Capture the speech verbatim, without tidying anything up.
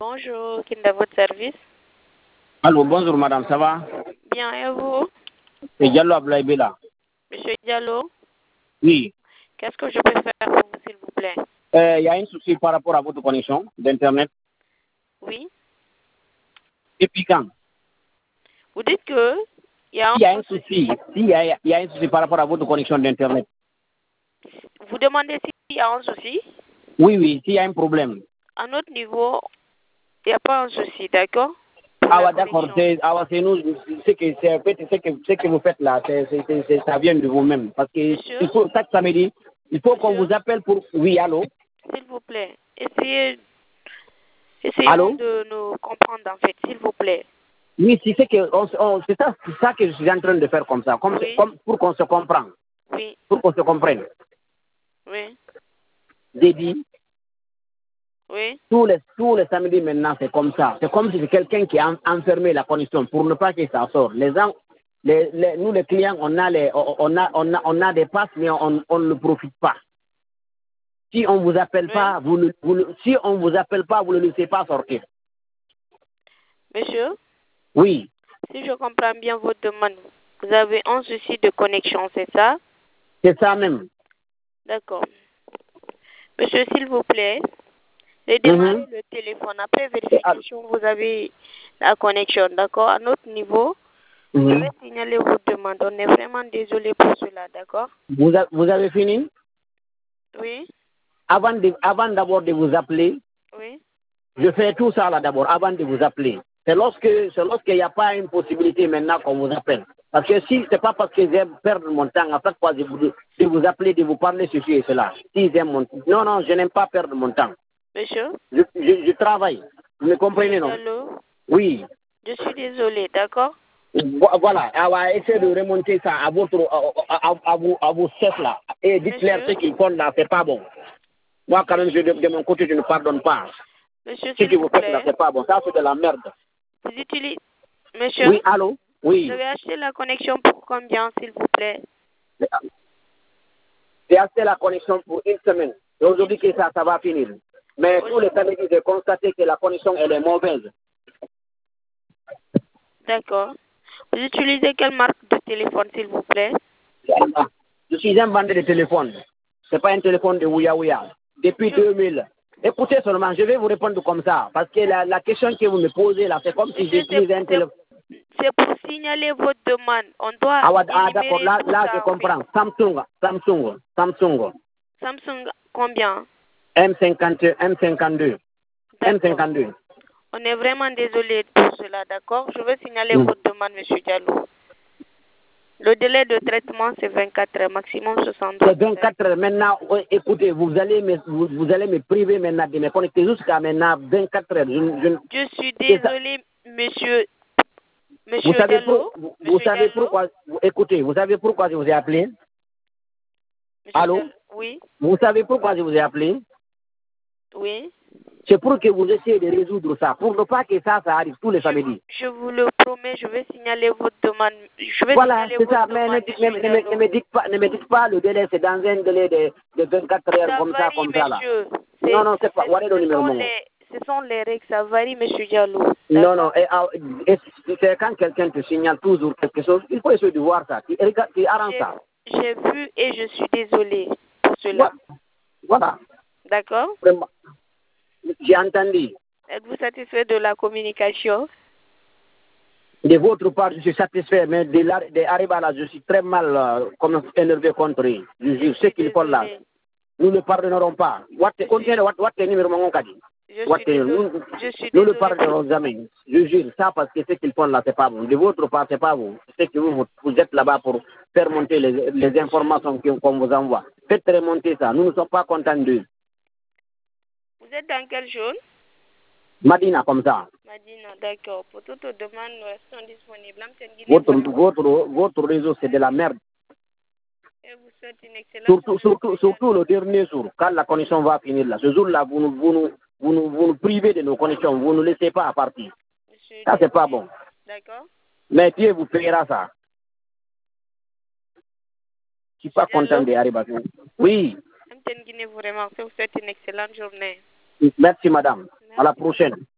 Bonjour, qui est à votre service? Allô, bonjour madame, ça va? Bien, et vous? C'est Diallo Ablaye Bella. Monsieur Diallo, Oui. qu'est-ce que je peux faire pour vous, s'il vous plaît? Il euh, y a un souci par rapport à votre connexion d'Internet. Oui. Depuis quand? Vous dites que il y a un, Il y a un souci. Il y a, il y a un souci par rapport à votre connexion d'Internet. Vous demandez s'il y a un souci? Oui, oui, s'il y a un problème. À notre niveau, il n'y a pas un souci, d'accord? Ah ouais, d'accord. C'est ah, c'est nous, c'est que, c'est, c'est que, c'est que vous faites là, c'est, c'est, c'est, c'est- ça vient de vous-même. Parce que Monsieur? il faut, chaque samedi, il faut qu'on Monsieur? vous appelle pour... Oui, allô? S'il vous plaît, essayez, essayons Allô? de nous comprendre, en fait, s'il vous plaît. Oui, si c'est que, on, on- c'est ça, c'est ça que je suis en train de faire comme ça, comme, Oui. comme pour qu'on se comprenne, Oui, pour qu'on se comprenne. oui, J'ai dit, oui. tous les, tous les samedis maintenant, c'est comme ça. C'est comme si c'est quelqu'un qui a en- enfermé la connexion pour ne pas que ça sorte. Les gens, les, les- nous les clients, on a, les, on, a, on, a, on a des passes, mais on, on ne profite pas. Si on vous appelle Oui. pas, vous, ne- vous, ne- si on vous appelle pas, vous ne laissez pas sortir. Monsieur, Oui, si je comprends bien votre demande, vous avez un souci de connexion, c'est ça? c'est ça même. D'accord. Monsieur, s'il vous plaît, redémarrez Mhm. le téléphone. Après Et, ah, vérification, vous avez la connexion, d'accord? À notre niveau, je mhm. vais signaler votre demande. On est vraiment désolé pour cela, d'accord? Vous, a- vous avez fini? Oui, Avant de, avant d'abord de vous appeler, oui. je fais tout ça là d'abord, avant de vous appeler. C'est lorsque, c'est lorsqu'il n'y a pas une possibilité maintenant qu'on vous appelle. Parce que si c'est pas parce que j'aime perdre mon temps à chaque fois de vous, de vous appeler, de vous parler ceci et cela. Si j'aime mon non, non, je n'aime pas perdre mon temps. Monsieur? Je, je, je travaille. Vous me comprenez, non? Allô? Oui. Je suis désolé, d'accord? Vo- Voilà, on va essayer de remonter ça à votre, à, à, à vos, à vos chefs là. Et dites-leur Monsieur? ce qu'ils font là, c'est pas bon. Moi, quand même, je, de, de mon côté, je ne pardonne pas. Monsieur, Ce s'il que vous vous faites là, plaît. c'est pas bon. Ça, c'est de la merde. Vous utilisez... Monsieur? Oui, allô? Vous Oui. avez acheté la connexion pour combien, s'il vous plaît? J'ai acheté la connexion pour une semaine. Et aujourd'hui que ça, ça va finir. Mais tous les samedis, j'ai constaté que la connexion, elle est mauvaise. D'accord. Vous utilisez quelle marque de téléphone, s'il vous plaît? Je suis un vendeur de téléphone. Ce n'est pas un téléphone de Ouya Ouya. Depuis Je- deux mille. Écoutez seulement, je vais vous répondre comme ça. Parce que la, la question que vous me posez là, c'est comme si Monsieur, c'est j'utilise un c'est- téléphone. c'est pour signaler votre demande. On doit Ah, ouais, ah, d'accord, énumérer là, tout là je ça, en fait. comprends. Samsung, Samsung, Samsung. Samsung, combien? M cinquante, M cinquante-deux. M D'accord. cinquante-deux. On est vraiment désolé pour cela, d'accord? Je vais signaler Mm. votre demande, monsieur Diallo. Le délai de traitement, c'est vingt-quatre heures, maximum soixante-douze C'est vingt-quatre heures. Maintenant, ouais, écoutez, vous allez, me, vous, vous allez me priver maintenant de me connecter jusqu'à maintenant vingt-quatre heures. Je, je, Je suis c'est ça. désolé, monsieur, Vous monsieur savez, Diallo. pour, vous, vous Monsieur savez Diallo. pourquoi, écoutez, vous savez pourquoi je vous ai appelé? Monsieur Allô? Diallo. Oui, Vous savez pourquoi je vous ai appelé? oui. C'est pour que vous essayez de résoudre ça, pour ne pas que ça, ça arrive tous les Je, samedis. je vous le promets, je vais signaler votre demande. Je vais Voilà, signaler c'est votre ça. Mais ne, demande, dites- ne, monsieur ne, me- ne Diallo. me dites pas, ne me dites pas le délai, c'est dans un délai de, de vingt-quatre heures, Ça comme ça, varie, comme ça, là. monsieur. Non, non, c'est pas. C'est- Voilà le Ce numéro sont mon. les, ce sont les règles, ça varie, monsieur Diallo. Non, D'accord? non. Et, ah, et c'est quand quelqu'un te signale toujours quelque chose, il faut essayer de voir ça. Tu, regarde, tu arranges J'ai ça. j'ai vu et je suis désolée pour cela. Voilà. Voilà. D'accord? Vraiment. J'ai entendu. Êtes-vous satisfait de la communication? De votre part, je suis satisfait, mais de, la, de Ariba, là, je suis très mal euh, comme énervé contre eux. Je Je jure, ce suis qu'ils font là, désolée. nous ne pardonnerons pas. What, Je continuez, suis, what, what, numéro mon kadi. je What, suis désolée. nous, Je suis nous ne désolée. pardonnerons jamais. Je jure, ça parce que ce qu'ils font là, c'est pas bon. De votre part, c'est pas bon. C'est que vous, vous êtes là-bas pour faire monter les, les informations que- qu'on vous envoie. Faites remonter ça. Nous ne sommes pas contents d'eux. Vous êtes dans quelle zone? Madina, comme ça. Madina, d'accord. Pour toute demande, nous restons disponibles. Votre, votre, votre réseau, c'est de la merde. Et vous souhaite une excellente Surtout, journée. surtout, surtout le dernier jour, quand la connexion va finir là. Ce jour-là, vous nous, vous, nous, vous, nous, vous nous privez de nos connexions, vous ne nous laissez pas à partir. Monsieur, Ça, c'est pas bon. d'accord? Mais Dieu vous payera ça. Je suis pas content d'y arriver. Oui. Guinée, vraiment. Je vous souhaite une excellente journée. Merci, madame. À la prochaine.